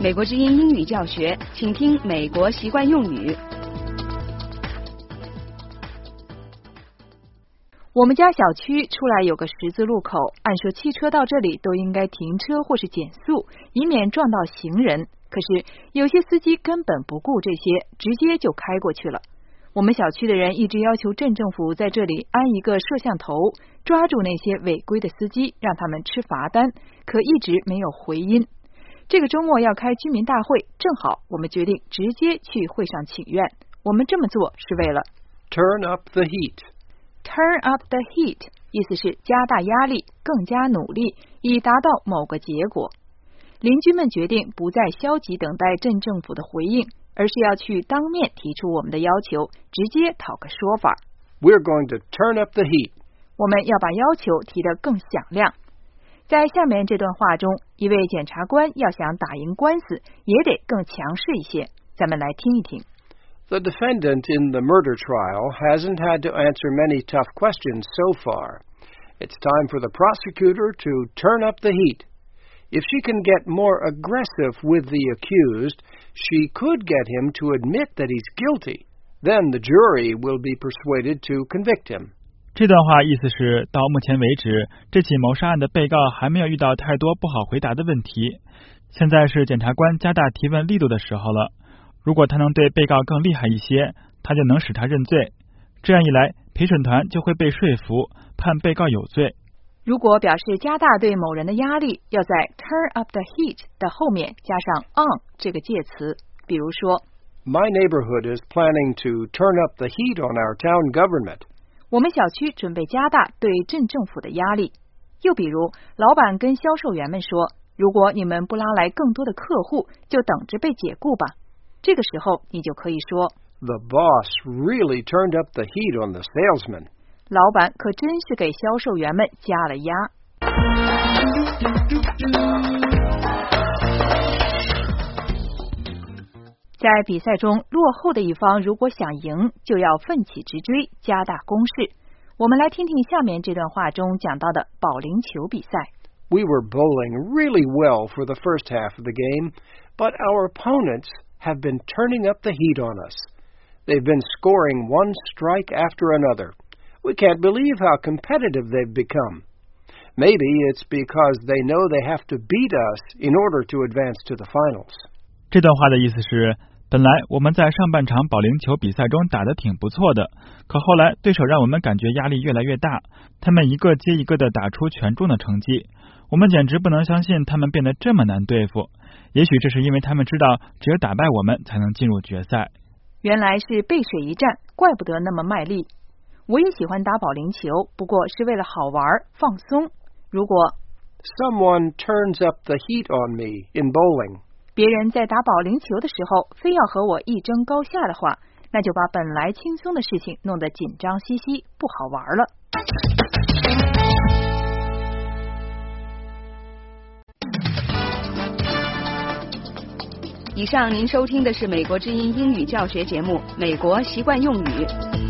美国之音英语教学，请听美国习惯用语。我们家小区出来有个十字路口，按说汽车到这里都应该停车或是减速，以免撞到行人。可是有些司机根本不顾这些，直接就开过去了。我们小区的人一直要求镇政府在这里安一个摄像头，抓住那些违规的司机，让他们吃罚单，可一直没有回音。这个周末要开居民大会，正好我们决定直接去会上请愿。我们这么做是为了 Turn up the heat。Turn up the heat 意思是加大压力，更加努力，以达到某个结果。邻居们决定不再消极等待镇政府的回应，而是要去当面提出我们的要求，直接讨个说法。 We're going to turn up the heat。 我们要把要求提得更响亮。在下面这段话中，一位检察官要想打赢官司，也得更强势一些。咱们来听一听。 The defendant in the murder trial hasn't had to answer many tough questions so far. It's time for the prosecutor to turn up the heat. If she can get more aggressive with the accused, she could get him to admit that he's guilty. Then the jury will be persuaded to convict him. 这段话意思是，到目前为止，这起谋杀案的被告还没有遇到太多不好回答的问题。现在是检察官加大提问力度的时候了。如果他能对被告更厉害一些，他就能使他认罪。这样一来，陪审团就会被说服，判被告有罪。 如果表示加大对某人的压力，要在 turn up the heat 的后面加上 on 这个介词。比如说 My neighborhood is planning to turn up the heat on our town government. 我们小区准备加大对镇政府的压力。又比如，老板跟销售员们说，如果你们不拉来更多的客户，就等着被解雇吧。这个时候你就可以说 The boss really turned up the heat on the salesman. 老板可真是给销售员们加了压。在比赛中，落后的一方如果想赢，就要奋起直追，加大攻势。我们来听听下面这段话中讲到的保龄球比赛。 We were bowling really well for the first half of the game, but our opponents have been turning up the heat on us. They've been scoring one strike after another. We can't believe how competitive they've become. Maybe it's because they know they have to beat us in order to advance to the finals. 这段话的意思是，本来我们在上半场保龄球比赛中打得挺不错的，可后来对手让我们感觉压力越来越大，他们一个接一个的打出全中的成绩，我们简直不能相信他们变得这么难对付。也许这是因为他们知道只有打败我们才能进入决赛。 原来是背水一战，怪不得那么卖力。我也喜欢打保龄球，不过是为了好玩放松。如果 Someone turns up the heat on me in bowling. 别人在打保龄球的时候非要和我一争高下的话，那就把本来轻松的事情弄得紧张兮兮，不好玩了。以上您收听的是美国之音英语教学节目《美国习惯用语》。